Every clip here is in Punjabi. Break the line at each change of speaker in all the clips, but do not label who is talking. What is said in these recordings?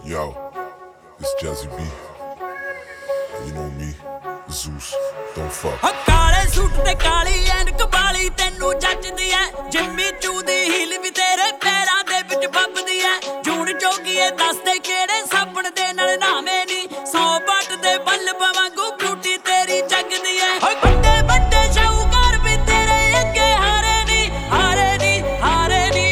Yo, it's Jazzy B. You know me, Zeus, don't fuck.
ਕਾਲੇ ਸੂਟ ਤੇ ਕਾਲੀ ਐਨਕ ਵਾਲੀ ਤੈਨੂੰ ਜੱਜਦੀ ਐ ਜਿੰਮੀ ਚੂ ਦੀ ਹੀਲ ਵੀ ਤੇਰੇ ਪੈਰਾਂ ਦੇ ਵਿੱਚ ਬੱਬਦੀ ਐ ਜੂਣ ਜੋਗੀਏ ਦੱਸਦੇ ਕਿਹੜੇ ਸਾਬਣ ਦੇ ਨਾਲ ਨਾਵੇਂ ਨੀ 100 ਵਾਟ ਦੇ ਬੱਲਬ ਵਾਂਗੂ ਬਿਊਟੀ ਤੇਰੀ ਜਗਦੀ ਐ ਵੱਡੇ ਵੱਡੇ ਸ਼ਾਹੂਕਾਰ ਵੀ ਤੇਰੇ ਅੱਗੇ ਹਾਰੇ ਨੀ ਹਾਰੇ ਨੀ ਹਾਰੇ ਨੀ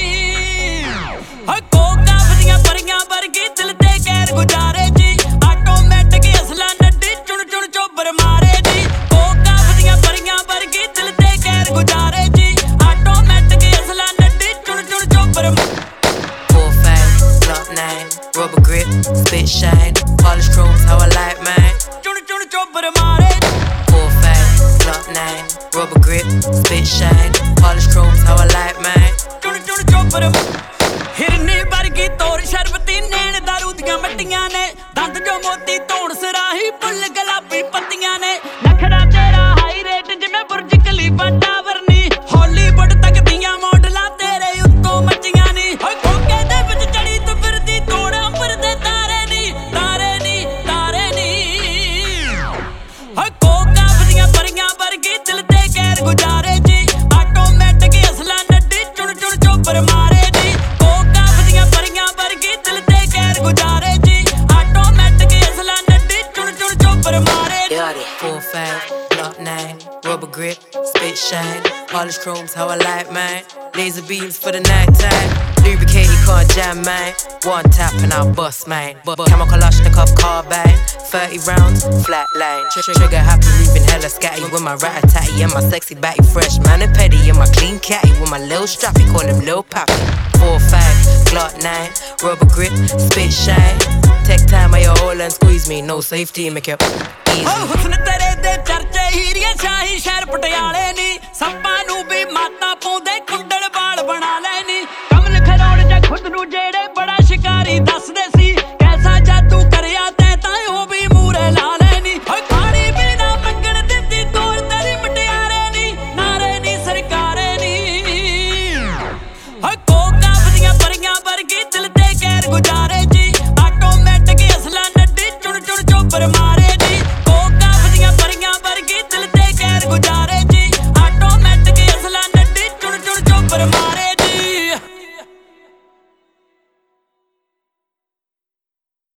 ਕੋਕਾ ਵਧੀਆਂ ਪਰੀਆਂ ਵਰਗੀ ਦਿਲ ਤੇ ਕਹਿਰ ਗੁਜ਼ਾਰੇ ਜੀ ਆਟੋਮੈਟਿਕ ਅਸਲਾ ਨੱਡੀ ਚੁਣ ਚੁਣ ਚੋਬਰ ਮਾਰੇ ਜੀ ਕੋਕਾ ਵਧੀਆਂ ਪਰੀਆਂ ਵਰਗੀ ਦਿਲ ਤੇ ਕਹਿਰ ਗੁਜ਼ਾਰੇ ਜੀ ਆਟੋਮੈਟਿਕ ਅਸਲਾ ਨੱਡੀ ਚੁਣ ਚੁਣ ਚੋਬਰ
Full fat, Glock 9, rubber grip, spit shine, polish chrome how I like mine.
ਚੁਣ ਚੁਣ ਚੋਬਰ ਮਾਰੇ
Full fat, Glock 9, rubber grip, spit shine, polish chrome how I like mine.
ਚੁਣ ਚੁਣ ਚੋਬਰ ਹਿਰਨੀ ਵਰਗੀ ਤੋਰ ਸ਼ਰਬਤੀ ਨੈਣ ਦਾਰੂ ਦੀਆਂ ਮੱਟੀਆਂ ਨੇ ਦੰਦ ਜੋ ਮੋਤੀ ਧੌਣ ਸਰਾਹੀ ਫੁੱਲ ਗੁਲਾਬੀ ਪੱਤੀਆਂ ਨੇ ਨਖੜਾ ਤੇਰਾ ਹਾਈ ਰੇਟ ਜਿਵੇਂ ਬੁਰਜ ਖਲੀਫਾ ਟਾਵਰ ਨੀ ਹਾਲੀਵੁੱਡ ਤੱਕ ਦੀਆਂ ਮਾਡਲਾਂ ਤੇਰੇ ਉੱਤੋਂ ਮੱਚੀਆਂ ਨੀ ਕੋਕੇ ਦੇ ਵਿੱਚ ਚੜੀ ਤੂੰ ਫਿਰਦੀ ਤੋੜ ਅੰਬਰ ਦੇ ਤਾਰੇ ਨੀ ਤਾਰੇ ਨੀ ਤਾਰੇ ਨੀ ਕੋਕਾ ਵਧੀਆਂ ਪਰੀਆਂ ਵਰਗੀ ਦਿਲ ਤੇ ਕਹਿਰ ਗੁਜ਼ਾਰੇ ਜੀ ਆਟੋਮੈਟਿਕ ਅਸਲਾ ਨੱਡੀ ਚੁਣ ਚੁਣ ਚੋਬਰ ਮਾਰੇ ਜੀ ਕੋਕਾ ਵਧੀਆਂ ਪਰੀਆਂ ਵਰਗੀ ਦਿਲ ਤੇ ਕਹਿਰ ਗੁਜ਼ਾਰੇ ਜੀ ਆਟੋਮੈਟਿਕ ਅਸਲਾ ਨੱਡੀ ਚੁਣ ਚੁਣ ਚੋਬਰ ਮਾਰੇ
Full fat, Glock 9, rubber grip, spit shine, polish chrome's how I like mine. Laser beams for the night time, lubricated can't jam mine. One tap and I'll bust mine. Camel Kalashnikov carbine, 30 rounds, flat line. Trigger happy, moving hella scatty with my rat-a-tatty and my sexy batty. Fresh man and petty and my clean catty with my lil strappy, call him Lil Pappy. 4-5, Glock 9, rubber grip, spit shine. Take time at your hole and squeeze me, no safety, make it easy.
ਹੁਸਨ ਤੇਰੇ ਦੇ ਚਰਚੇ ਹੀਰੀਏ ਸ਼ਾਹੀ ਸ਼ਹਿਰ ਪਟਿਆਲੇ ਨੀ ਸੱਪਾਂ